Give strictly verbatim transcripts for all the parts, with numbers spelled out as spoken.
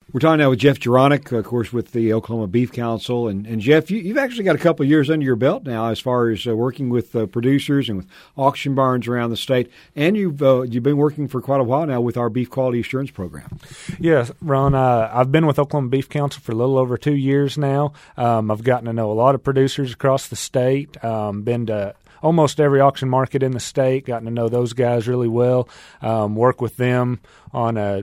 We're talking now with Jeff Juronic, of course, with the Oklahoma Beef Council. And, and Jeff, you, you've actually got a couple of years under your belt now as far as uh, working with uh, producers and with auction barns around the state. And you've uh, you've been working for quite a while now with our Beef Quality Assurance Program. Yes, Ron, uh, I've been with Oklahoma Beef Council for a little over two years now. Um, I've gotten to know a lot of producers across the state, um, been to almost every auction market in the state, gotten to know those guys really well, um, work with them on a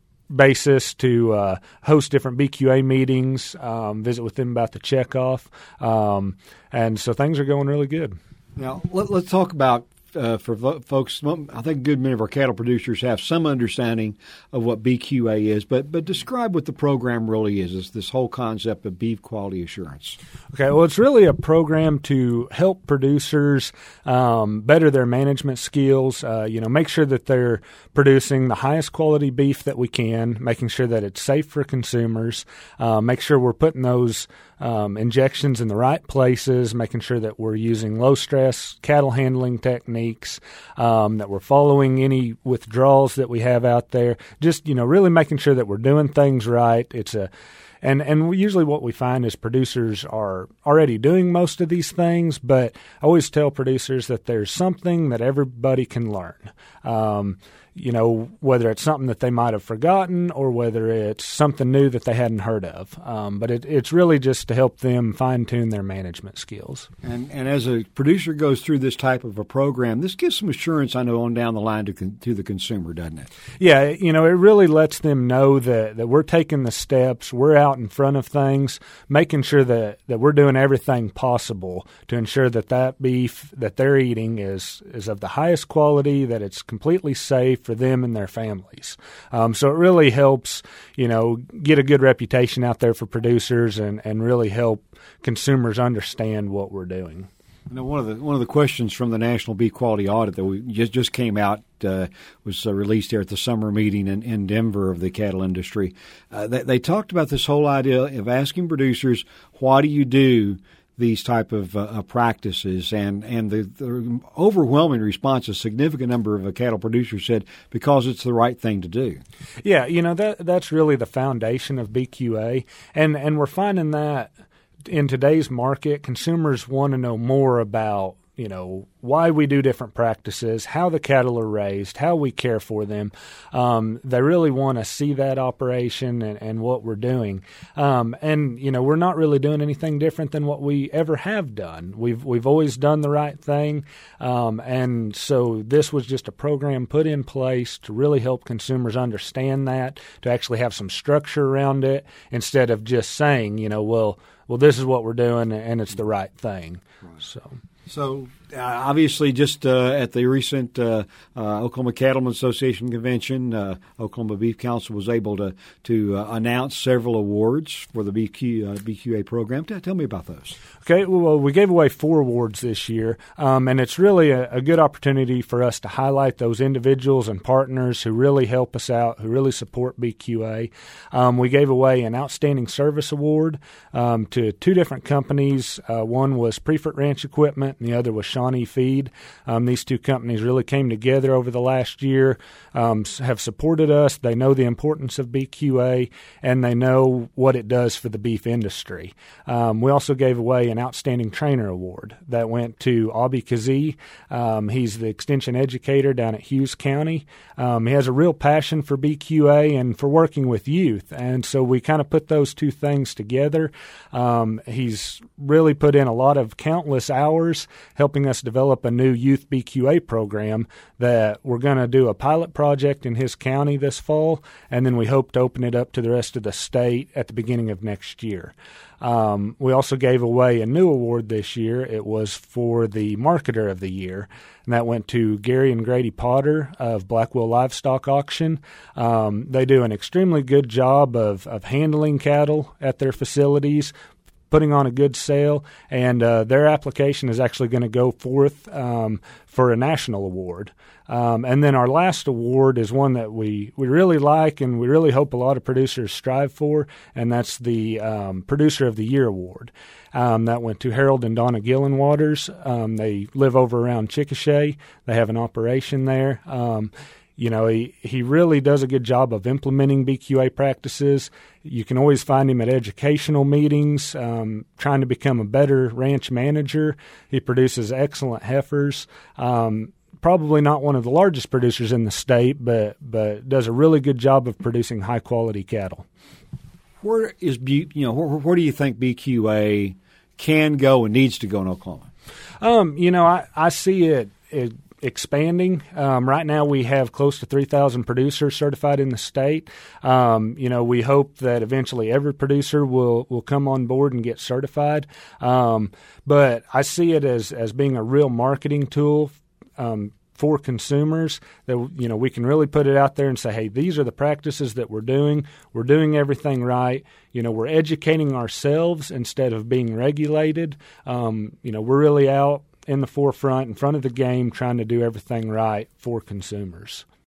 basis to uh, host different B Q A meetings, um, visit with them about the checkoff, um, and so things are going really good. Now, let, let's talk about, uh, for vo- folks, I think a good many of our cattle producers have some understanding of what B Q A is, but but describe what the program really is, is this whole concept of beef quality assurance. Okay, well, it's really a program to help producers um, better their management skills, uh, you know, make sure that they're producing the highest quality beef that we can, making sure that it's safe for consumers, uh, make sure we're putting those um, injections in the right places, making sure that we're using low-stress cattle handling techniques, um, that we're following any withdrawals that we have out there, just, you know, really making sure that we're doing things right. It's a And and usually what we find is producers are already doing most of these things, but I always tell producers that there's something that everybody can learn. Um, you know, whether it's something that they might have forgotten or whether it's something new that they hadn't heard of. Um, but it, it's really just to help them fine-tune their management skills. And and as a producer goes through this type of a program, this gives some assurance, I know, on down the line to con- to the consumer, doesn't it? Yeah, you know, it really lets them know that, that we're taking the steps, we're out in front of things, making sure that, that we're doing everything possible to ensure that that beef that they're eating is, is of the highest quality, that it's completely safe for them and their families. Um, so it really helps, you know, get a good reputation out there for producers and, and really help consumers understand what we're doing. You know, one of the one of the questions from the National Beef Quality Audit that we just just came out uh, was uh, released here at the summer meeting in, in Denver of the cattle industry. Uh, they, they talked about this whole idea of asking producers, why do you do these type of uh, practices, and and the, the overwhelming response, a significant number of uh, cattle producers said because it's the right thing to do. Yeah, you know, that that's really the foundation of B Q A, and and we're finding that in today's market, consumers want to know more about, you know, why we do different practices, how the cattle are raised, how we care for them. Um, they really want to see that operation and, and what we're doing. Um, and, you know, we're not really doing anything different than what we ever have done. We've we've always done the right thing. Um, and so this was just a program put in place to really help consumers understand that, to actually have some structure around it instead of just saying, you know, well, well, this is what we're doing and it's the right thing. Right. So. So, uh, obviously, just uh, at the recent uh, uh, Oklahoma Cattlemen's Association convention, uh, Oklahoma Beef Council was able to to uh, announce several awards for the B Q, uh, B Q A program. T- tell me about those. Okay, well, we gave away four awards this year, um, and it's really a, a good opportunity for us to highlight those individuals and partners who really help us out, who really support B Q A. Um, we gave away an Outstanding Service Award um, to two different companies. Uh, one was Prefert Ranch Equipment, and the other was Shawnee Feed. Um, these two companies really came together over the last year, um, have supported us. They know the importance of B Q A, and they know what it does for the beef industry. Um, we also gave away an Outstanding Trainer Award that went to Abby Kazee. Um, he's the extension educator down at Hughes County. Um, he has a real passion for B Q A and for working with youth, and so we kind of put those two things together. Um, he's really put in a lot of countless hours helping us develop a new youth B Q A program that we're going to do a pilot project in his county this fall, and then we hope to open it up to the rest of the state at the beginning of next year. Um, we also gave away a new award this year. It was for the Marketer of the Year, and that went to Gary and Grady Potter of Blackwell Livestock Auction. Um, they do an extremely good job of, of handling cattle at their facilities, putting on a good sale, and uh, their application is actually going to go forth um, for a national award. Um, and then our last award is one that we, we really like and we really hope a lot of producers strive for, and that's the um, Producer of the Year Award. Um, that went to Harold and Donna Gillenwaters. Um, they live over around Chickasha. They have an operation there. Um, You know, he, he really does a good job of implementing B Q A practices. You can always find him at educational meetings, um, trying to become a better ranch manager. He produces excellent heifers. Um, probably not one of the largest producers in the state, but but does a really good job of producing high-quality cattle. Where is B, you know where, where do you think B Q A can go and needs to go in Oklahoma? Um, you know, I, I see it, it expanding. Um, right now we have close to three thousand producers certified in the state. Um, you know, we hope that eventually every producer will, will come on board and get certified. Um, but I see it as, as being a real marketing tool um, for consumers that, you know, we can really put it out there and say, hey, these are the practices that we're doing. We're doing everything right. You know, we're educating ourselves instead of being regulated. Um, you know, we're really out in the forefront, in front of the game, trying to do everything right for consumers.